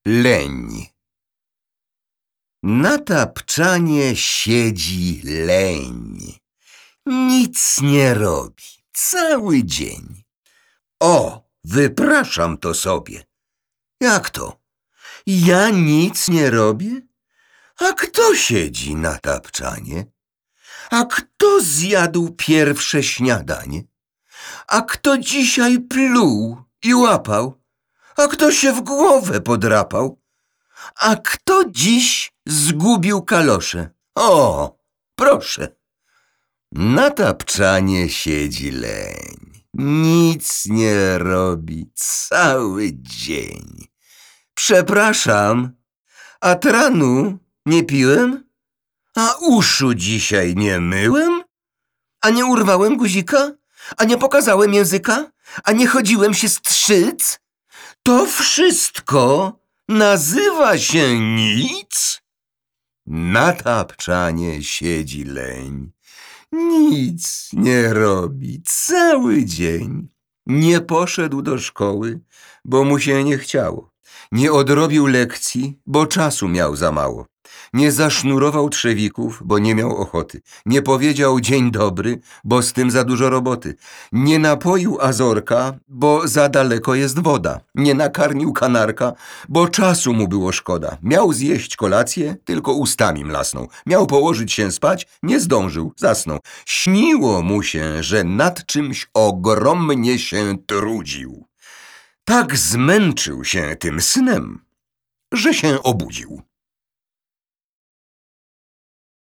Leń. Na tapczanie siedzi leń. Nic nie robi cały dzień. O, wypraszam to sobie. Jak to? Ja nic nie robię? A kto siedzi na tapczanie? A kto zjadł pierwsze śniadanie? A kto dzisiaj pluł i łapał? A kto się w głowę podrapał? A kto dziś zgubił kalosze? O, proszę. Na tapczanie siedzi leń. Nic nie robi cały dzień. Przepraszam, a tranu nie piłem? A uszu dzisiaj nie myłem? A nie urwałem guzika? A nie pokazałem języka? A nie chodziłem się strzyc? To wszystko nazywa się nic? Na tapczanie siedzi leń. Nic nie robi cały dzień. Nie poszedł do szkoły, bo mu się nie chciało. Nie odrobił lekcji, bo czasu miał za mało. Nie zasznurował trzewików, bo nie miał ochoty. Nie powiedział dzień dobry, bo z tym za dużo roboty. Nie napoił azorka, bo za daleko jest woda. Nie nakarmił kanarka, bo czasu mu było szkoda. Miał zjeść kolację, tylko ustami mlasnął. Miał położyć się spać, nie zdążył, zasnął. Śniło mu się, że nad czymś ogromnie się trudził. Tak zmęczył się tym snem, że się obudził.